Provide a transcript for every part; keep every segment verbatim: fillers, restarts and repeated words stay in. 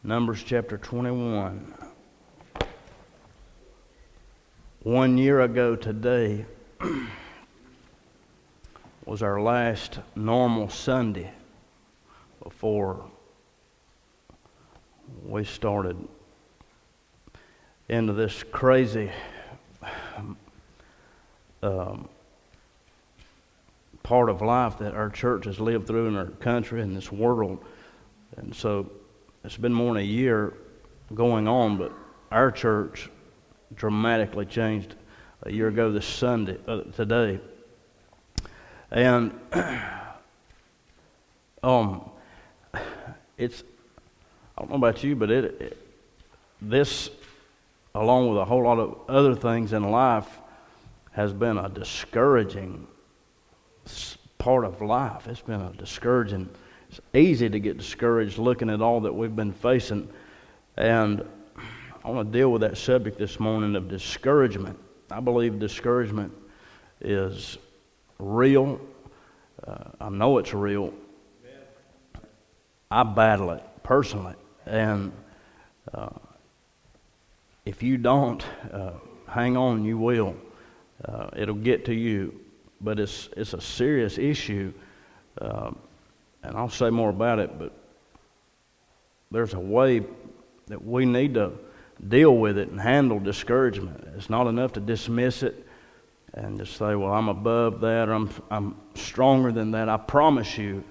Numbers chapter twenty-one. One year ago today was our last normal Sunday before we started into this crazy um, part of life that our church has lived through in our country and this world. And so it's been more than a year going on, but our church dramatically changed a year ago this Sunday, uh, today. And um, it's, I don't know about you, but it, it this, along with a whole lot of other things in life, has been a discouraging part of life. It's been a discouraging. It's easy to get discouraged looking at all that we've been facing. And I want to deal with that subject this morning of discouragement. I believe discouragement is real. Uh, I know it's real. I battle it personally. And uh, if you don't, uh, hang on, you will. Uh, it'll get to you. But it's it's a serious issue. Uh, and I'll say more about it, but there's a way that we need to deal with it and handle discouragement. It's not enough to dismiss it and just say, well, I'm above that, or I'm I'm stronger than that. I promise you,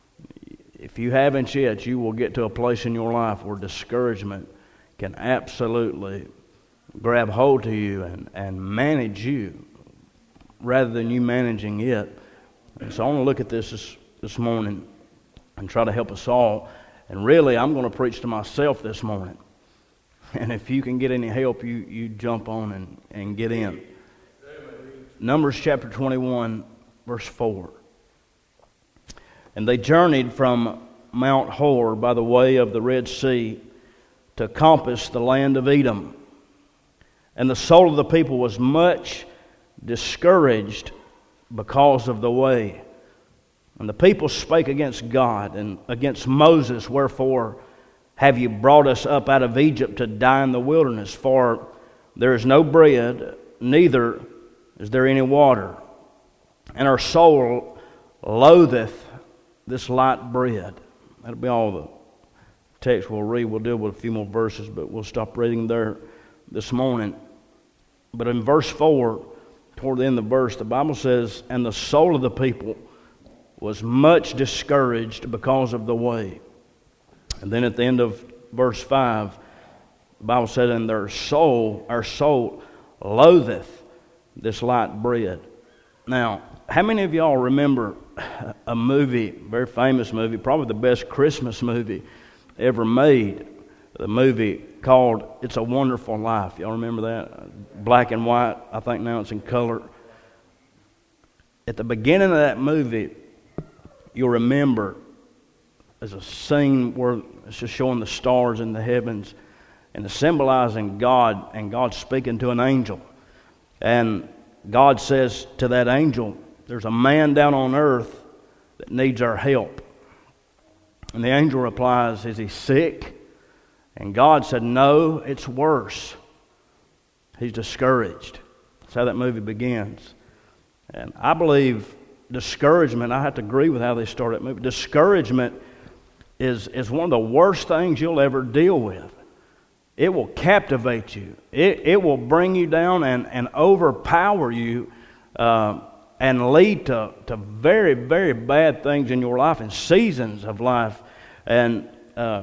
if you haven't yet, you will get to a place in your life where discouragement can absolutely grab hold to you and, and manage you rather than you managing it. And so I want to look at this this, this morning and try to help us all. And really, I'm going to preach to myself this morning. And if you can get any help, you, you jump on and, and get in. Numbers chapter twenty-one, verse four. And they journeyed from Mount Hor by the way of the Red Sea to compass the land of Edom. And the soul of the people was much discouraged because of the way. And the people spake against God and against Moses, wherefore have you brought us up out of Egypt to die in the wilderness? For there is no bread, neither is there any water. And our soul loatheth this light bread. That'll be all the text we'll read. We'll deal with a few more verses, but we'll stop reading there this morning. But in verse four, toward the end of the verse, the Bible says, and the soul of the people was much discouraged because of the way. And then at the end of verse five, the Bible said, and their soul, our soul, loatheth this light bread. Now, how many of y'all remember a movie, very famous movie, probably the best Christmas movie ever made, the movie called It's a Wonderful Life? Y'all remember that? Black and white. I think now it's in color. At the beginning of that movie, you'll remember there's a scene where it's just showing the stars in the heavens and it's symbolizing God, and God speaking to an angel. And God says to that angel, there's a man down on earth that needs our help. And the angel replies, is he sick? And God said, no, it's worse. He's discouraged. That's how that movie begins. And I believe discouragement, I have to agree with how they start that movie. Discouragement is, is one of the worst things you'll ever deal with. It will captivate you. It, it will bring you down and, and overpower you uh, and lead to, to very, very bad things in your life and seasons of life. And uh,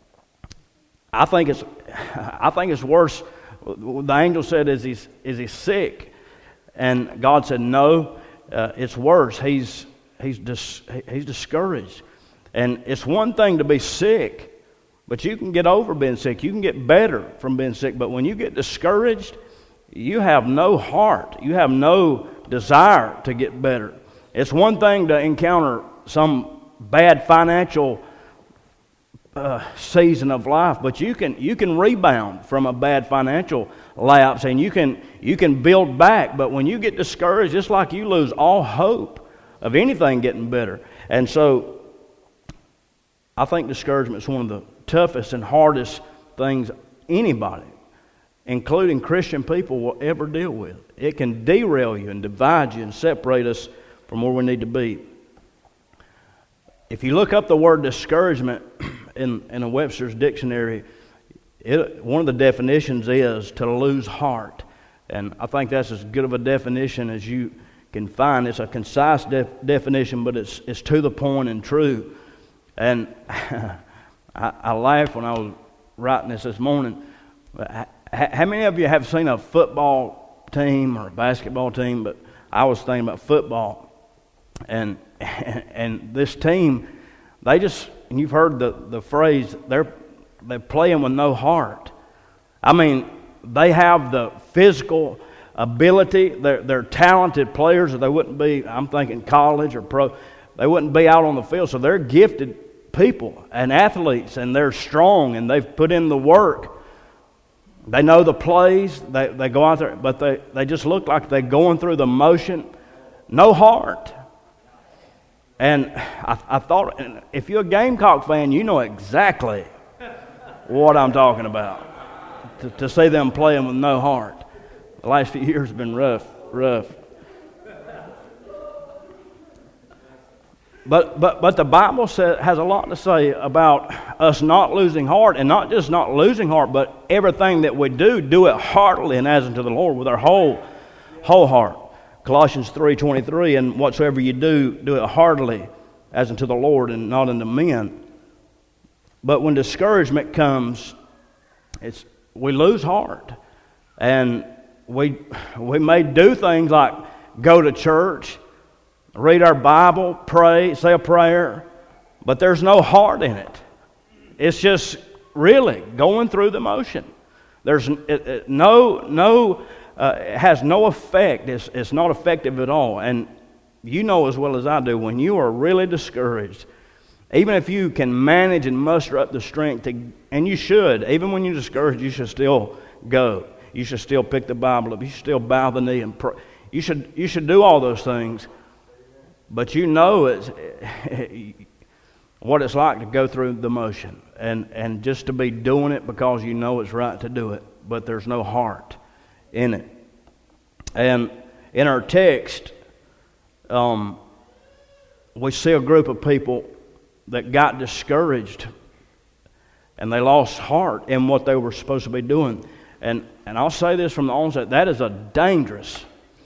I think it's I think it's worse. The angel said, is he, is he sick? And God said, no. Uh, it's worse. He's he's dis, he's discouraged, and it's one thing to be sick, but you can get over being sick. You can get better from being sick. But when you get discouraged, you have no heart. You have no desire to get better. It's one thing to encounter some bad financial uh, season of life, but you can you can rebound from a bad financial lapse, and you can you can build back. But when you get discouraged, it's like you lose all hope of anything getting better. And so I think discouragement is one of the toughest and hardest things anybody, including Christian people, will ever deal with. It can derail you and divide you and separate us from where we need to be. If you look up the word discouragement in, in a Webster's dictionary, it, one of the definitions is to lose heart. And I think that's as good of a definition as you can find. It's a concise def- definition, but it's it's to the point and true. And I, I laughed when I was writing this this morning. How many of you have seen a football team or a basketball team? But I was thinking about football. And and this team, they just, and you've heard the, the phrase, they're they're playing with no heart. I mean, they have the physical ability. They're, they're talented players, or they wouldn't be, I'm thinking college or pro, they wouldn't be out on the field. So they're gifted people and athletes, and they're strong, and they've put in the work. They know the plays. They, they go out there, but they, they just look like they're going through the motion. No heart. And I, I thought, if you're a Gamecock fan, you know exactly what I'm talking about. To, to see them playing with no heart. The last few years have been rough, rough. But but but the Bible says, has a lot to say about us not losing heart, and not just not losing heart, but everything that we do, do it heartily and as unto the Lord with our whole whole heart. Colossians three twenty-three, and whatsoever you do, do it heartily as unto the Lord and not unto men. But when discouragement comes, it's we lose heart, and we we may do things like go to church, read our Bible, pray, say a prayer, but there's no heart in it. It's just really going through the motion. There's it, it, no no uh, it has no effect. It's it's not effective at all. And you know as well as I do, when you are really discouraged, even if you can manage and muster up the strength to, and you should, even when you're discouraged, you should still go. You should still pick the Bible up. You should still bow the knee and pray. You should you should do all those things. But you know it's what it's like to go through the motion, and, and just to be doing it because you know it's right to do it, but there's no heart in it. And in our text, um, we see a group of people that got discouraged, and they lost heart in what they were supposed to be doing. And and I'll say this from the onset, that is a dangerous,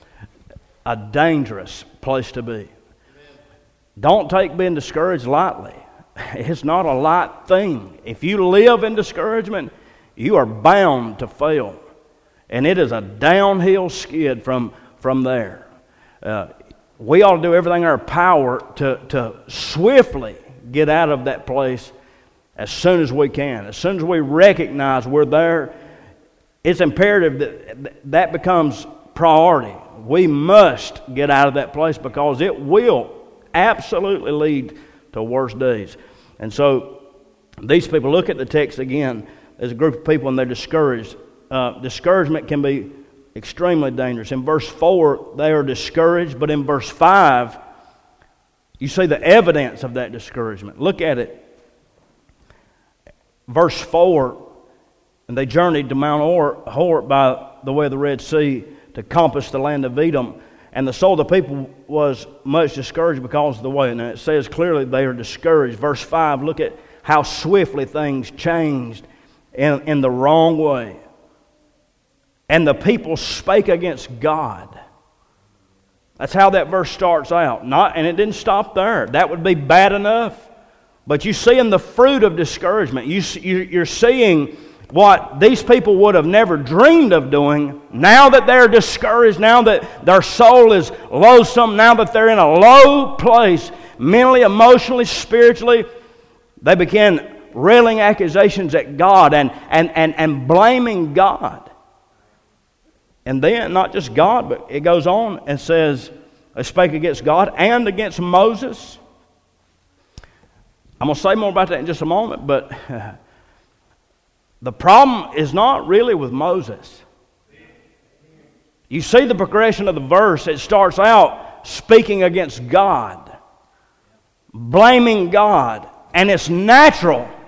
a dangerous place to be. Don't take being discouraged lightly. It's not a light thing. If you live in discouragement, you are bound to fail. And it is a downhill skid from, from there. Uh, we ought to do everything in our power to, to swiftly get out of that place as soon as we can. As soon as we recognize we're there, it's imperative that that becomes priority. We must get out of that place because it will absolutely lead to worse days. And so these people, look at the text again. There's a group of people and they're discouraged. Uh, discouragement can be extremely dangerous. In verse four, they are discouraged, but in verse five, you see the evidence of that discouragement. Look at it. Verse four, and they journeyed to Mount Hor by the way of the Red Sea to compass the land of Edom. And the soul of the people was much discouraged because of the way. And it says clearly they are discouraged. Verse five, look at how swiftly things changed in, in the wrong way. And the people spake against God. That's how that verse starts out. Not, and it didn't stop there. That would be bad enough. But you see in the fruit of discouragement, you, you're seeing what these people would have never dreamed of doing. Now that they're discouraged, now that their soul is loathsome, now that they're in a low place, mentally, emotionally, spiritually, they begin railing accusations at God and, and, and, and blaming God. And then, not just God, but it goes on and says, they spake against God and against Moses. I'm going to say more about that in just a moment, but the problem is not really with Moses. You see the progression of the verse. It starts out speaking against God, blaming God. And it's natural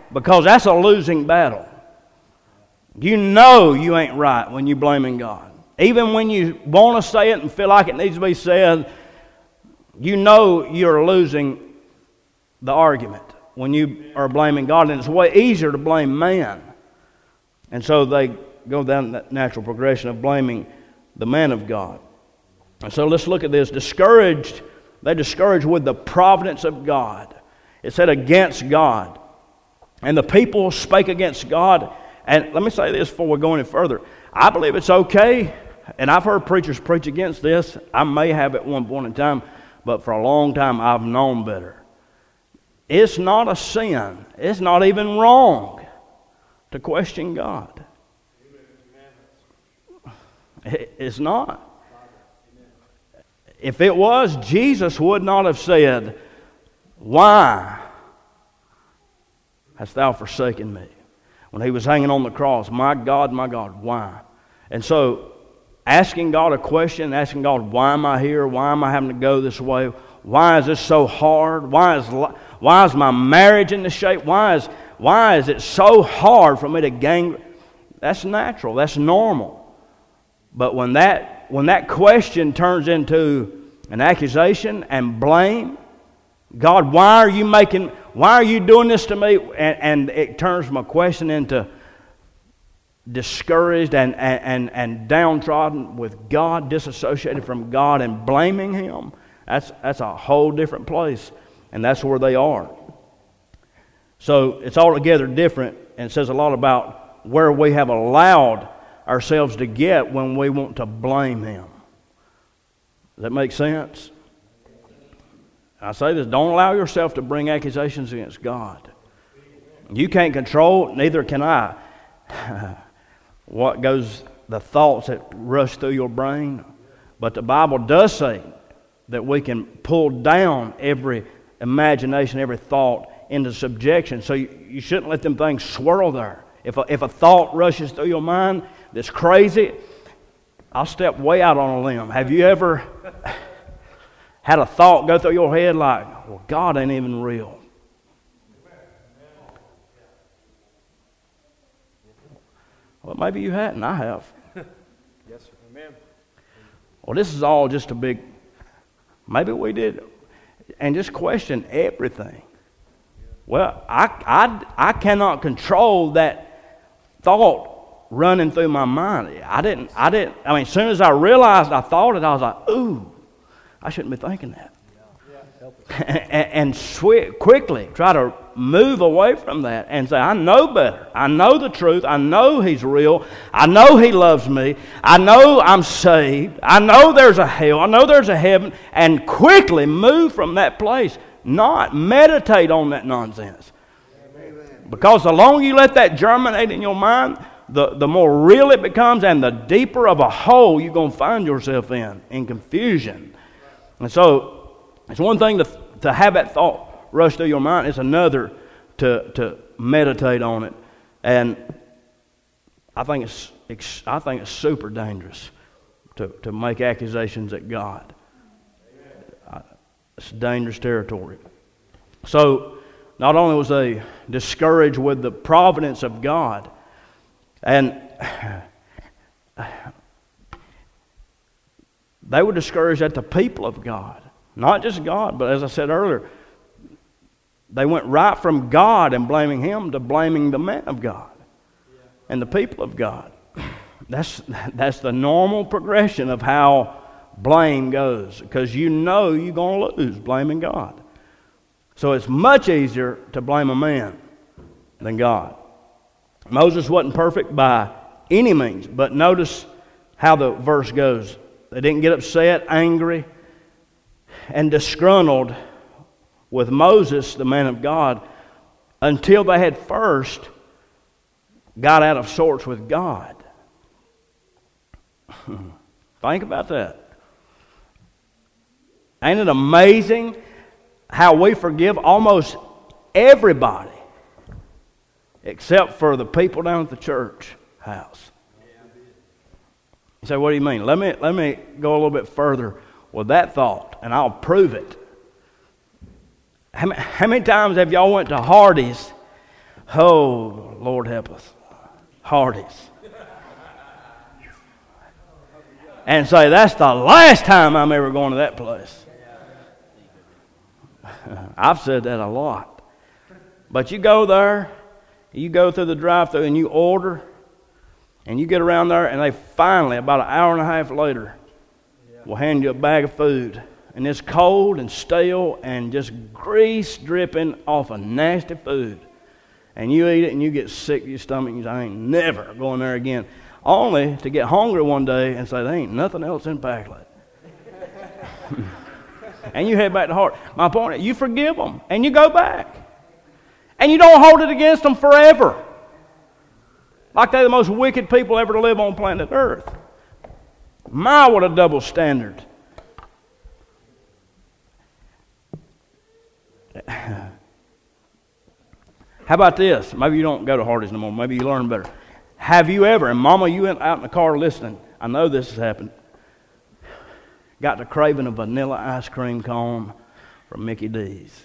because that's a losing battle. You know you ain't right when you're blaming God. Even when you want to say it and feel like it needs to be said, you know you're losing the argument when you are blaming God. And it's way easier to blame man. And so they go down that natural progression of blaming the man of God. And so let's look at this. Discouraged, they discouraged with the providence of God. It said against God. And the people spake against God. And let me say this before we go any further. I believe it's okay, and I've heard preachers preach against this. I may have at one point in time, but for a long time I've known better. It's not a sin. It's not even wrong to question God. It's not. If it was, Jesus would not have said, "Why hast thou forsaken me?" When he was hanging on the cross, "My God, my God, why?" And so, asking God a question, asking God, "Why am I here? Why am I having to go this way? Why is this so hard? Why is why is my marriage in this shape? Why is why is it so hard for me to gain?" That's natural. That's normal. But when that when that question turns into an accusation and blame, "God, why are you making? Why are you doing this to me?" And, and it turns from a question into discouraged and, and, and, and downtrodden with God, disassociated from God and blaming Him. That's, that's a whole different place. And that's where they are. So it's altogether different, and says a lot about where we have allowed ourselves to get when we want to blame Him. Does that make sense? I say this, don't allow yourself to bring accusations against God. You can't control, neither can I, what goes, the thoughts that rush through your brain. But the Bible does say that we can pull down every imagination, every thought into subjection. So you, you shouldn't let them things swirl there. If a, if a thought rushes through your mind that's crazy, I'll step way out on a limb. Have you ever had a thought go through your head like, "Well, God ain't even real"? Well, maybe you hadn't. I have. Yes, sir. Amen. Well, this is all just a big, maybe we did, and just question everything. Well, I, I, I cannot control that thought running through my mind. I didn't, I didn't, I mean, as soon as I realized I thought it, I was like, "Ooh, I shouldn't be thinking that." Yeah. Yeah. and and swi- quickly try to move away from that and say, "I know better. I know the truth. I know He's real. I know He loves me. I know I'm saved. I know there's a hell. I know there's a heaven." And quickly move from that place. Not meditate on that nonsense. Amen. Because the longer you let that germinate in your mind, the, the more real it becomes, and the deeper of a hole you're going to find yourself in, in confusion. And so, it's one thing to, to have that thought rush through your mind. It's another to, to meditate on it. And I think it's, I think it's super dangerous to, to make accusations at God. It's dangerous territory. So, not only was they discouraged with the providence of God, and they were discouraged at the people of God. Not just God, but as I said earlier, they went right from God and blaming Him to blaming the man of God and the people of God. That's, that's the normal progression of how blame goes, because you know you're going to lose blaming God. So it's much easier to blame a man than God. Moses wasn't perfect by any means, but notice how the verse goes. They didn't get upset, angry, and disgruntled with Moses, the man of God, until they had first got out of sorts with God. Think about that. Ain't it amazing how we forgive almost everybody except for the people down at the church house? You say, "What do you mean?" Let me, let me go a little bit further with that thought, and I'll prove it. How many, how many times have y'all went to Hardee's Oh, Lord help us. Hardee's. And say, that's the last time I'm ever going to that place. I've said that a lot. But you go there, you go through the drive-thru and you order, and you get around there, and they finally, about an hour and a half later, will hand you a bag of food. And it's cold and stale and just grease dripping off of nasty food. And you eat it and you get sick to your stomach and you say, I ain't never going there again. Only to get hungry one day and say, there ain't nothing else in Packlet. And you head back to Hart. My point is, you forgive them and you go back. And you don't hold it against them forever. Like they're the most wicked people ever to live on planet Earth. My, what a double standard. How about this? Maybe you don't go to Hardee's no more. Maybe you learn better. Have you ever, and Mama, you went out in the car listening. I know this has happened. Got to craving a vanilla ice cream cone from Mickey D's.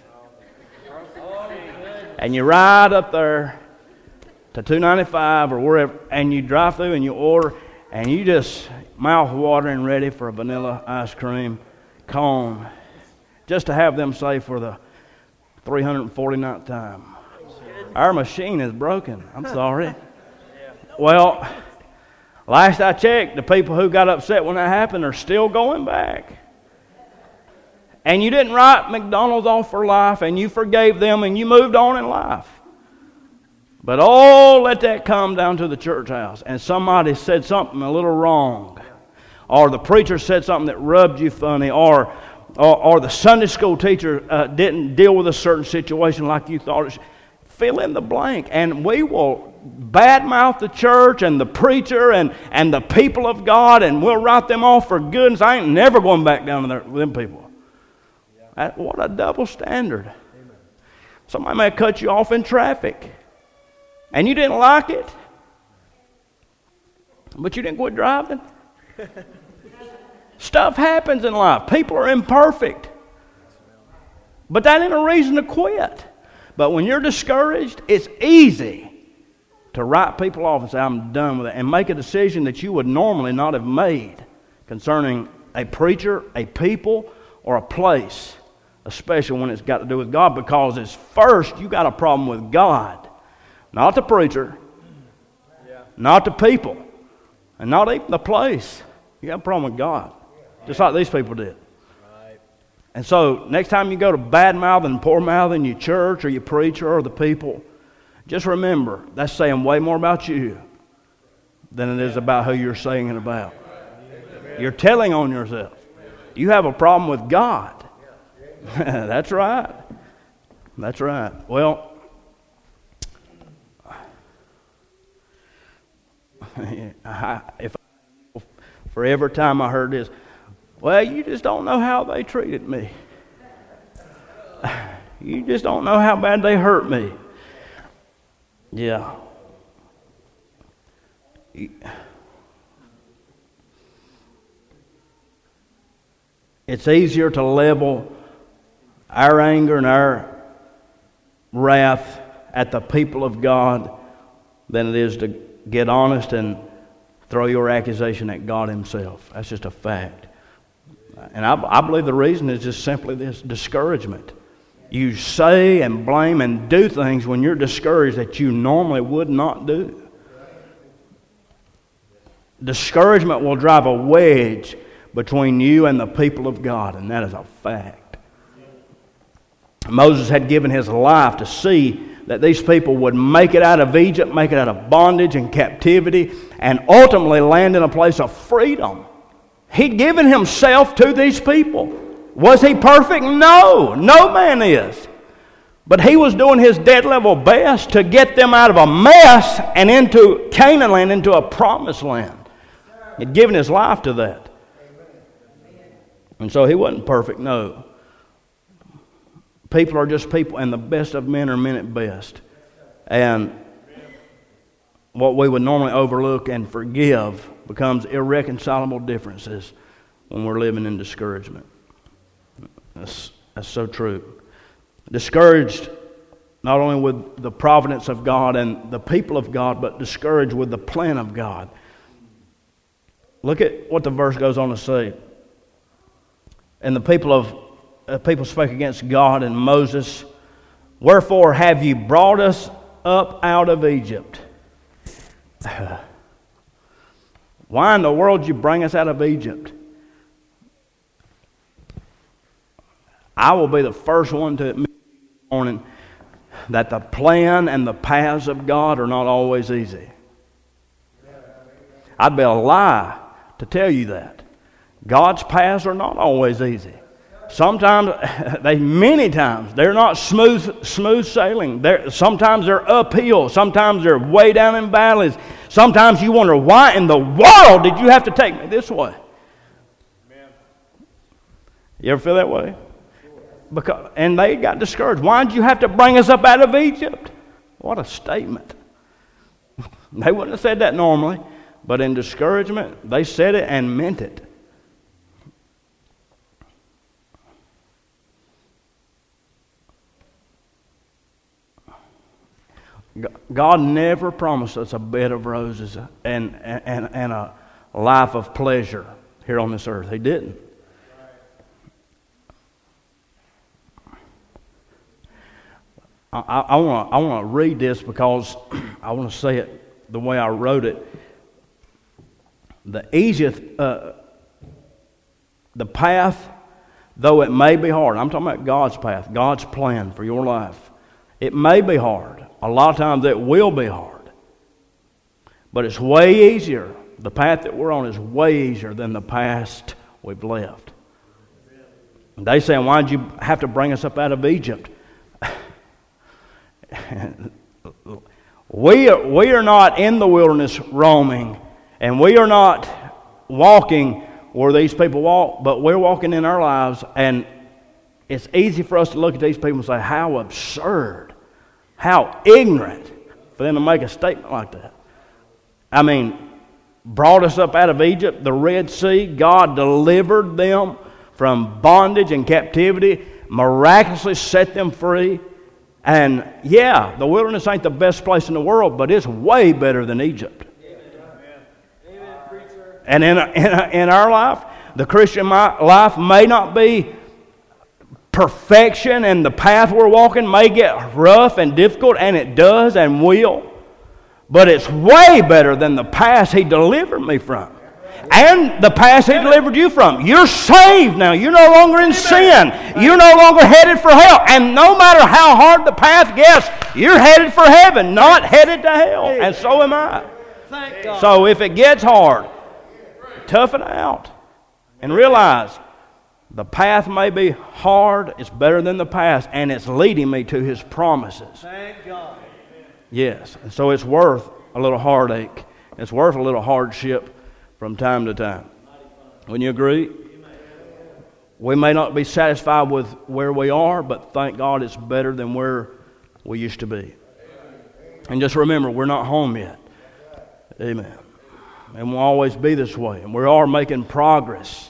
And you ride up there to two ninety-five or wherever, and you drive through and you order, and you just mouth watering ready for a vanilla ice cream cone, just to have them say for the three hundred forty-ninth time, our machine is broken. I'm sorry. Well, last I checked, the people who got upset when that happened are still going back. And you didn't write McDonald's off for life, and you forgave them, and you moved on in life. But oh, let that come down to the church house, and somebody said something a little wrong, or the preacher said something that rubbed you funny, or or, or the Sunday school teacher uh, didn't deal with a certain situation like you thought it should. Fill in the blank, and we will badmouth the church and the preacher and, and the people of God, and we'll write them off for good. And I ain't never going back down to there with them people. Yeah. That, what a double standard. Amen. Somebody may cut you off in traffic, and you didn't like it, but you didn't quit driving. Stuff happens in life. People are imperfect, but that ain't a reason to quit. But when you're discouraged, it's easy to write people off and say, I'm done with it, and make a decision that you would normally not have made concerning a preacher, a people, or a place, especially when it's got to do with God, because it's first you got a problem with God, not the preacher, yeah. not the people, and not even the place. You got a problem with God, just like these people did. And so, next time you go to bad-mouthing and poor-mouthing your church or your preacher or the people, just remember, that's saying way more about you than it is about who you're saying it about. You're telling on yourself. You have a problem with God. That's right. That's right. Well, I, if for every time I heard this, well, you just don't know how they treated me. You just don't know how bad they hurt me. Yeah. It's easier to level our anger and our wrath at the people of God than it is to get honest and throw your accusation at God Himself. That's just a fact. And I, I believe the reason is just simply this: discouragement. You say and blame and do things when you're discouraged that you normally would not do. Discouragement will drive a wedge between you and the people of God, and that is a fact. Moses had given his life to see that these people would make it out of Egypt, make it out of bondage and captivity, and ultimately land in a place of freedom. He'd given himself to these people. Was he perfect? No. No man is. But he was doing his dead level best to get them out of a mess and into Canaan land, into a promised land. He'd given his life to that. And so he wasn't perfect, no. People are just people, and the best of men are men at best. And what we would normally overlook and forgive becomes irreconcilable differences when we're living in discouragement. That's, that's so true. Discouraged not only with the providence of God and the people of God, but discouraged with the plan of God. Look at what the verse goes on to say. And the people of uh, people spake against God and Moses, wherefore have ye brought us up out of Egypt? Why in the world did you bring us out of Egypt? I will be the first one to admit this morning that the plan and the paths of God are not always easy. I'd be a lie to tell you that. God's paths are not always easy. Sometimes, they many times, they're not smooth smooth sailing. They're, sometimes they're uphill. Sometimes they're way down in valleys. Sometimes you wonder, why in the world did you have to take me this way? Amen. You ever feel that way? Because, and they got discouraged. Why did you have to bring us up out of Egypt? What a statement. They wouldn't have said that normally, but in discouragement, they said it and meant it. God never promised us a bed of roses and, and, and a life of pleasure here on this earth. He didn't. I, I want to I want to read this because I want to say it the way I wrote it. The easiest, uh, the path, though it may be hard. I'm talking about God's path, God's plan for your life. It may be hard. A lot of times it will be hard. But it's way easier. The path that we're on is way easier than the past we've left. And they say, why did you have to bring us up out of Egypt? we, are, we are not in the wilderness roaming, and we are not walking where these people walk, but we're walking in our lives, and it's easy for us to look at these people and say, how absurd. How ignorant for them to make a statement like that. I mean, brought us up out of Egypt, the Red Sea. God delivered them from bondage and captivity, miraculously set them free. And yeah, the wilderness ain't the best place in the world, but it's way better than Egypt. Amen. And in, in, in our life, the Christian life may not be perfection, and the path we're walking may get rough and difficult, and it does and will. But it's way better than the past He delivered me from. And the past He delivered you from. You're saved now. You're no longer in sin. You're no longer headed for hell. And no matter how hard the path gets, you're headed for heaven, not headed to hell. And so am I. So if it gets hard, toughen out and realize the path may be hard, it's better than the past, and it's leading me to His promises. Thank God. Yes, and so it's worth a little heartache. It's worth a little hardship from time to time. Wouldn't you agree? We may not be satisfied with where we are, but thank God it's better than where we used to be. And just remember, we're not home yet. Amen. And we'll always be this way. And we are making progress.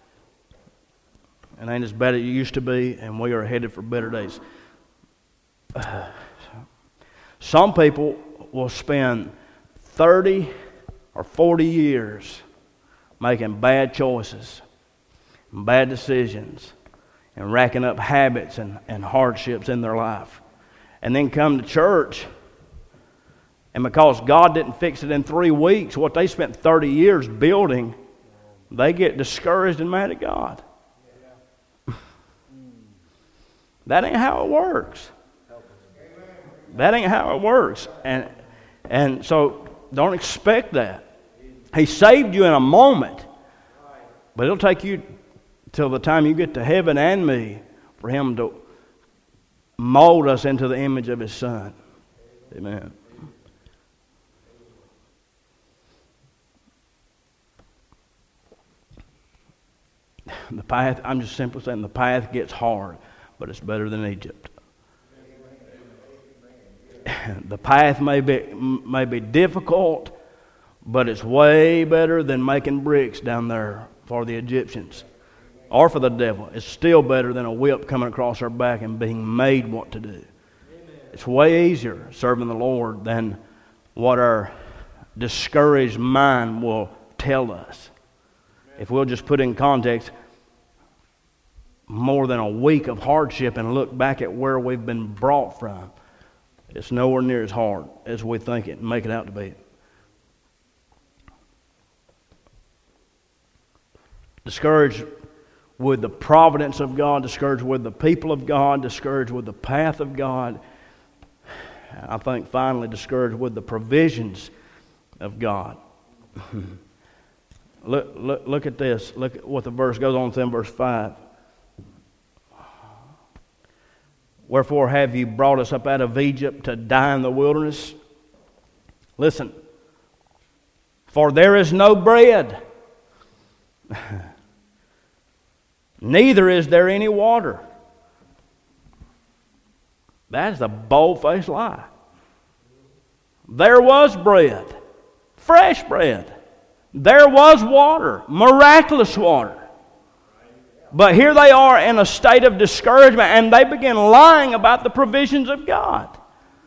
And ain't as bad as it used to be, and we are headed for better days. Uh, some people will spend thirty or forty years making bad choices, and bad decisions, and racking up habits and, and hardships in their life. And then come to church, and because God didn't fix it in three weeks, what they spent thirty years building, they get discouraged and mad at God. That ain't how it works. That ain't how it works. And and so don't expect that. He saved you in a moment. But it'll take you till the time you get to heaven and me for Him to mold us into the image of His Son. Amen. The path, I'm just simply saying the path gets hard, but it's better than Egypt. The path may be, may be difficult, but it's way better than making bricks down there for the Egyptians or for the devil. It's still better than a whip coming across our back and being made what to do. it's way easier serving the Lord than what our discouraged mind will tell us. If we'll just put in context more than a week of hardship and look back at where we've been brought from, it's nowhere near as hard as we think it and make it out to be. Discouraged with the providence of God, discouraged with the people of God, discouraged with the path of God. I think finally discouraged with the provisions of God. look, look, look at this. Look at what the verse goes on to in verse five. Wherefore have you brought us up out of Egypt to die in the wilderness? Listen. For there is no bread, neither is there any water. That's a bold-faced lie. There was bread, fresh bread. There was water, miraculous water. But here they are in a state of discouragement, and they begin lying about the provisions of God.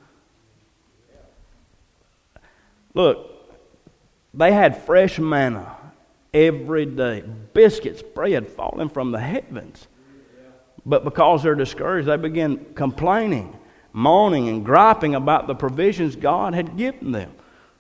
Look, they had fresh manna every day. Biscuits, bread falling from the heavens. But because they're discouraged, they begin complaining, moaning, and griping about the provisions God had given them.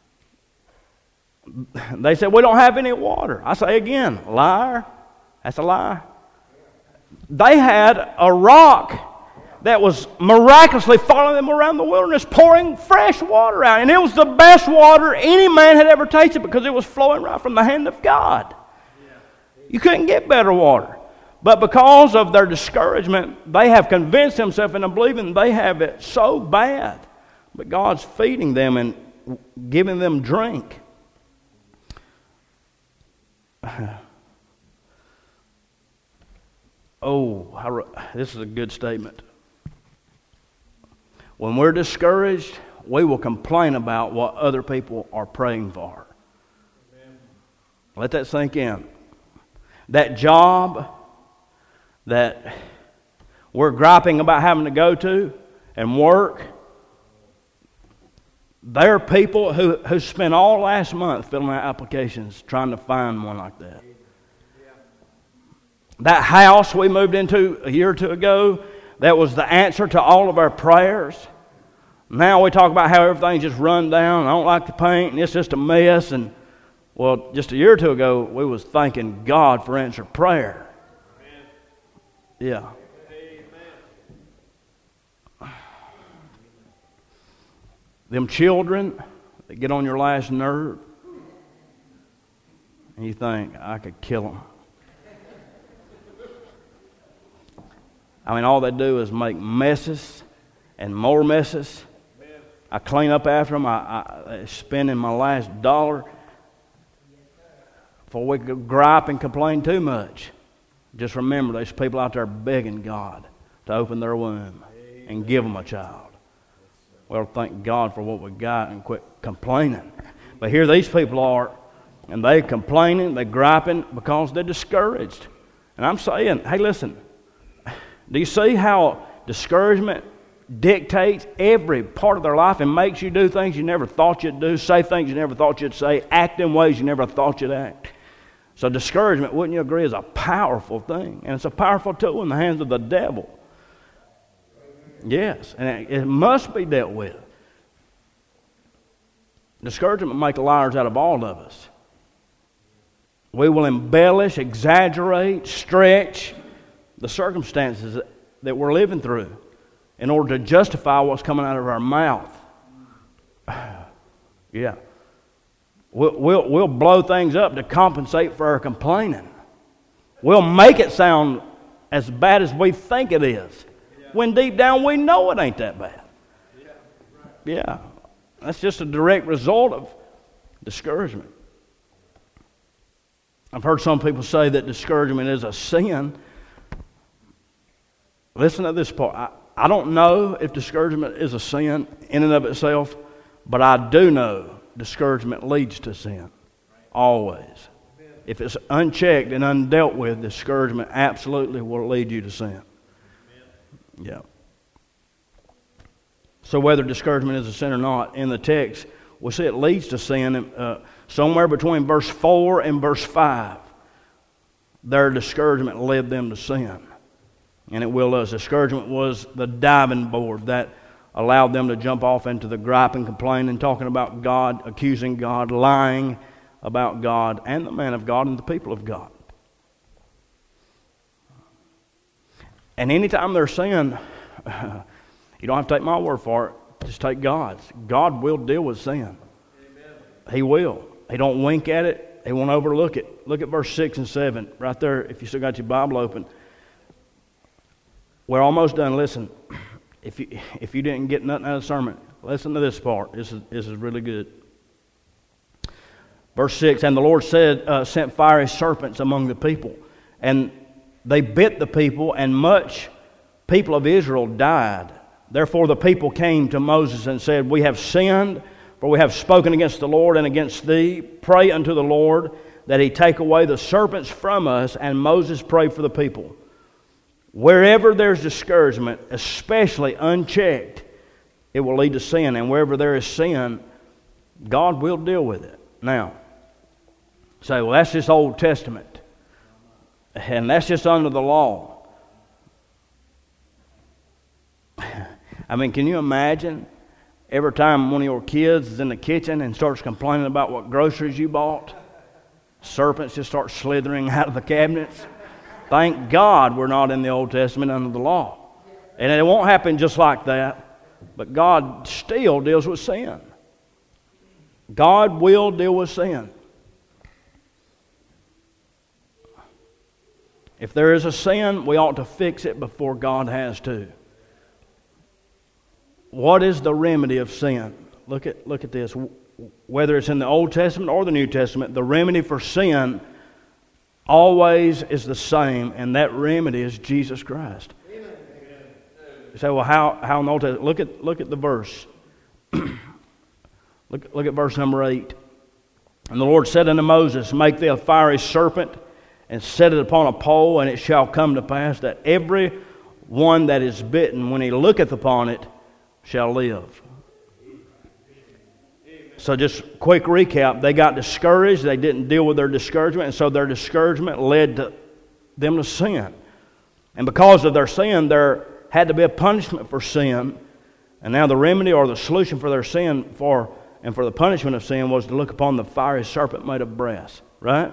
They said, we don't have any water. I say again, liar. That's a lie. They had a rock that was miraculously following them around the wilderness, pouring fresh water out. And it was the best water any man had ever tasted because it was flowing right from the hand of God. You couldn't get better water. But because of their discouragement, they have convinced themselves into believing they have it so bad. But God's feeding them and giving them drink. Oh, I, this is a good statement. When we're discouraged, we will complain about what other people are praying for. Amen. Let that sink in. That job that we're griping about having to go to and work, there are people who, who spent all last month filling out applications trying to find one like that. That house we moved into a year or two ago, that was the answer to all of our prayers. Now we talk about how everything's just run down. I don't like the paint, and it's just a mess. And well, just a year or two ago, we was thanking God for answered prayer. Amen. Yeah. Amen. Them children that get on your last nerve, and you think, I could kill them. I mean, all they do is make messes and more messes. Amen. I clean up after them. I, I spending my last dollar before we could gripe and complain too much. Just remember, there's people out there begging God to open their womb and give them a child. Well, thank God for what we got and quit complaining. But here these people are, and they're complaining, they're griping because they're discouraged. And I'm saying, hey, listen. Do you see how discouragement dictates every part of their life and makes you do things you never thought you'd do, say things you never thought you'd say, act in ways you never thought you'd act? So discouragement, wouldn't you agree, is a powerful thing. And it's a powerful tool in the hands of the devil. Yes, and it, it must be dealt with. Discouragement will make liars out of all of us. We will embellish, exaggerate, stretch the circumstances that we're living through in order to justify what's coming out of our mouth. Yeah. We'll, we'll, we'll blow things up to compensate for our complaining. We'll make it sound as bad as we think it is, when deep down we know it ain't that bad. Yeah. That's just a direct result of discouragement. I've heard some people say that discouragement is a sin. Listen to this part. I, I don't know if discouragement is a sin in and of itself, but I do know discouragement leads to sin. Always. If it's unchecked and undealt with, discouragement absolutely will lead you to sin. Yeah. So whether discouragement is a sin or not, in the text, we see it leads to sin. Uh, somewhere between verse four and verse five, their discouragement led them to sin. And it will us. Discouragement was the diving board that allowed them to jump off into the griping, complaining, talking about God, accusing God, lying about God and the man of God and the people of God. And anytime there's sin, you don't have to take my word for it. Just take God's. God will deal with sin. Amen. He will. He don't wink at it. He won't overlook it. Look at verse six and seven right there if you still got your Bible open. We're almost done. Listen, if you if you didn't get nothing out of the sermon, listen to this part. This is this is really good. Verse six, and the Lord said, uh, sent fiery serpents among the people, and they bit the people, and much people of Israel died. Therefore the people came to Moses and said, we have sinned, for we have spoken against the Lord and against thee. Pray unto the Lord that he take away the serpents from us. And Moses prayed for the people. Wherever there's discouragement, especially unchecked, it will lead to sin. And wherever there is sin, God will deal with it. Now, say, well, that's just Old Testament. And that's just under the law. I mean, can you imagine every time one of your kids is in the kitchen and starts complaining about what groceries you bought? Serpents just start slithering out of the cabinets. Thank God we're not in the Old Testament under the law. And it won't happen just like that. But God still deals with sin. God will deal with sin. If there is a sin, we ought to fix it before God has to. What is the remedy of sin? Look at look at this. Whether it's in the Old Testament or the New Testament, the remedy for sin always is the same, and that remedy is Jesus Christ. Amen. You say, well, how how in the Old Testament? Look at look at the verse. look look at verse number eight. And the Lord said unto Moses, make thee a fiery serpent, and set it upon a pole, and it shall come to pass that every one that is bitten, when he looketh upon it, shall live. So just quick recap, they got discouraged, they didn't deal with their discouragement, and so their discouragement led to them to sin. And because of their sin, there had to be a punishment for sin. And now the remedy or the solution for their sin for and for the punishment of sin was to look upon the fiery serpent made of brass. Right?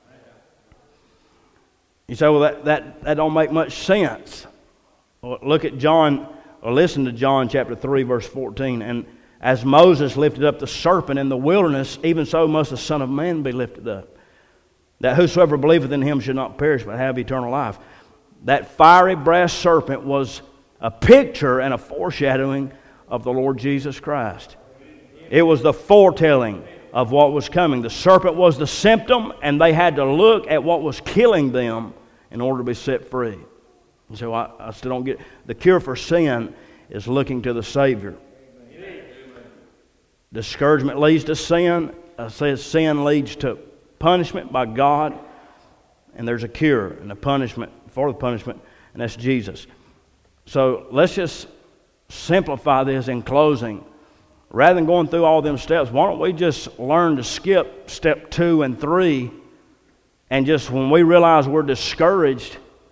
You say, well, that, that, that don't make much sense. Well, look at John, or listen to John chapter three, verse fourteen. And as Moses lifted up the serpent in the wilderness, even so must the Son of Man be lifted up, that whosoever believeth in him should not perish but have eternal life. That fiery brass serpent was a picture and a foreshadowing of the Lord Jesus Christ. It was the foretelling of what was coming. The serpent was the symptom, and they had to look at what was killing them in order to be set free. And so I, I still don't get the cure for sin is looking to the Savior. Amen. Discouragement leads to sin. I say sin leads to punishment by God, and there's a cure and a punishment for the punishment, and that's Jesus. So let's just simplify this in closing. Rather than going through all them steps, why don't we just learn to skip step two and three, and just when we realize we're discouraged,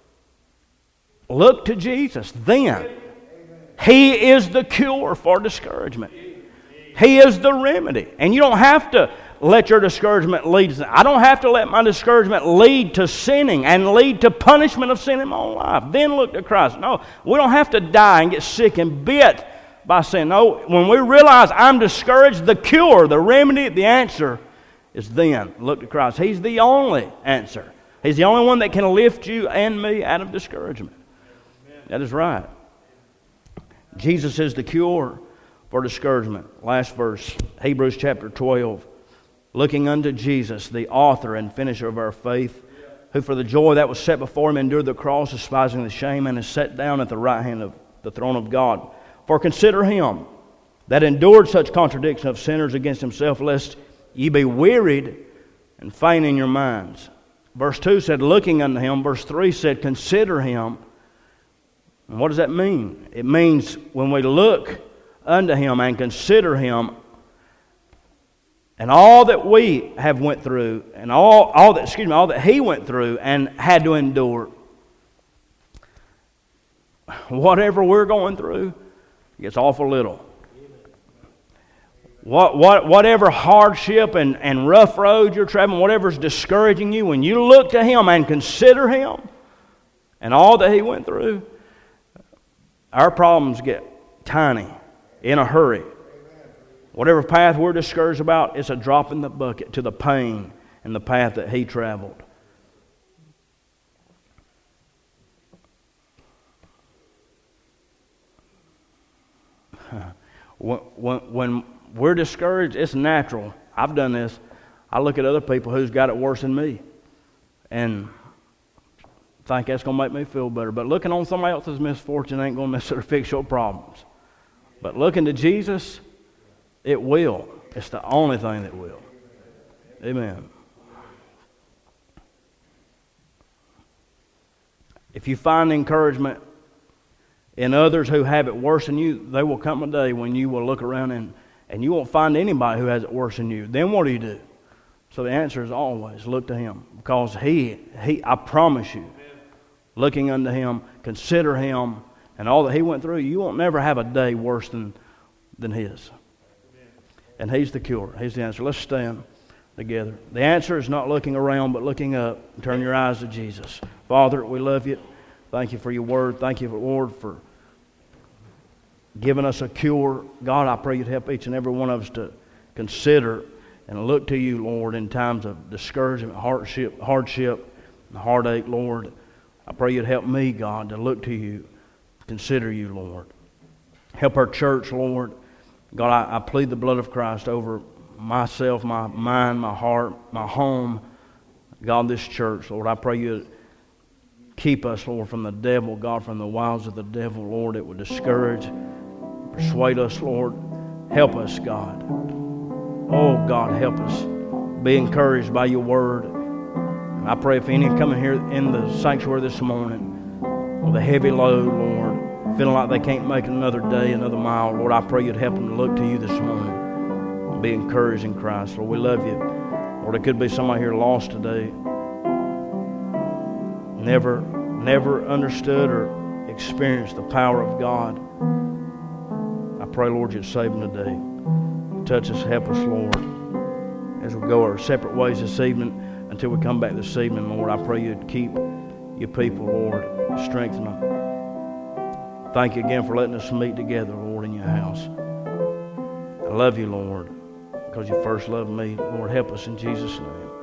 look to Jesus. Then He is the cure for discouragement. He is the remedy. And you don't have to let your discouragement lead to, I don't have to let my discouragement lead to sinning and lead to punishment of sin in my own life. Then look to Christ. No, we don't have to die and get sick and bit by sin. No, when we realize I'm discouraged, the cure, the remedy, the answer is then look to Christ. He's the only answer. He's the only one that can lift you and me out of discouragement. That is right. Jesus is the cure for discouragement. Last verse, Hebrews chapter twelve. Looking unto Jesus, the author and finisher of our faith, who for the joy that was set before him endured the cross, despising the shame, and is set down at the right hand of the throne of God. For consider him that endured such contradiction of sinners against himself, lest ye be wearied and faint in your minds. Verse two said, looking unto him. Verse three said, consider him. And what does that mean? It means when we look unto Him and consider Him and all that we have went through and all, all that, excuse me, all that He went through and had to endure. Whatever we're going through, it's awful little. What, what, whatever hardship and, and rough road you're traveling, whatever's discouraging you, when you look to Him and consider Him and all that He went through, our problems get tiny in a hurry. Whatever path we're discouraged about, it's a drop in the bucket to the pain and the path that He traveled. When, when, when we're discouraged, it's natural. I've done this. I look at other people who's got it worse than me and think that's going to make me feel better. But looking on somebody else's misfortune ain't going to necessarily fix your problems. But looking to Jesus, it will. It's the only thing that will. Amen. If you find encouragement in others who have it worse than you, there will come a day when you will look around and, and you won't find anybody who has it worse than you. Then what do you do? So the answer is always look to Him. Because He, He, I promise you, looking unto Him, consider Him, and all that He went through, you won't never have a day worse than, than His. And He's the cure. He's the answer. Let's stand together. The answer is not looking around, but looking up. Turn your eyes to Jesus. Father, we love You. Thank You for Your word. Thank You, Lord, for giving us a cure. God, I pray You'd help each and every one of us to consider and look to You, Lord, in times of discouragement, hardship, hardship, and heartache, Lord. I pray You'd help me, God, to look to You, consider You, Lord. Help our church, Lord. God, I, I plead the blood of Christ over myself, my mind, my heart, my home. God, this church, Lord, I pray You keep us, Lord, from the devil, God, from the wiles of the devil, Lord. It would discourage, persuade us, Lord. Help us, God. Oh, God, help us be encouraged by Your word. And I pray if any coming here in the sanctuary this morning with a heavy load, Lord, feeling like they can't make another day, another mile, Lord, I pray You'd help them to look to You this morning and be encouraged in Christ. Lord, we love You. Lord, there could be somebody here lost today, never, never understood or experienced the power of God. I pray, Lord, You'd save them today. Touch us, help us, Lord, as we go our separate ways this evening until we come back this evening, Lord. I pray You'd keep Your people, Lord, strengthen them. Thank You again for letting us meet together, Lord, in Your house. I love You, Lord, because You first loved me. Lord, help us in Jesus' name.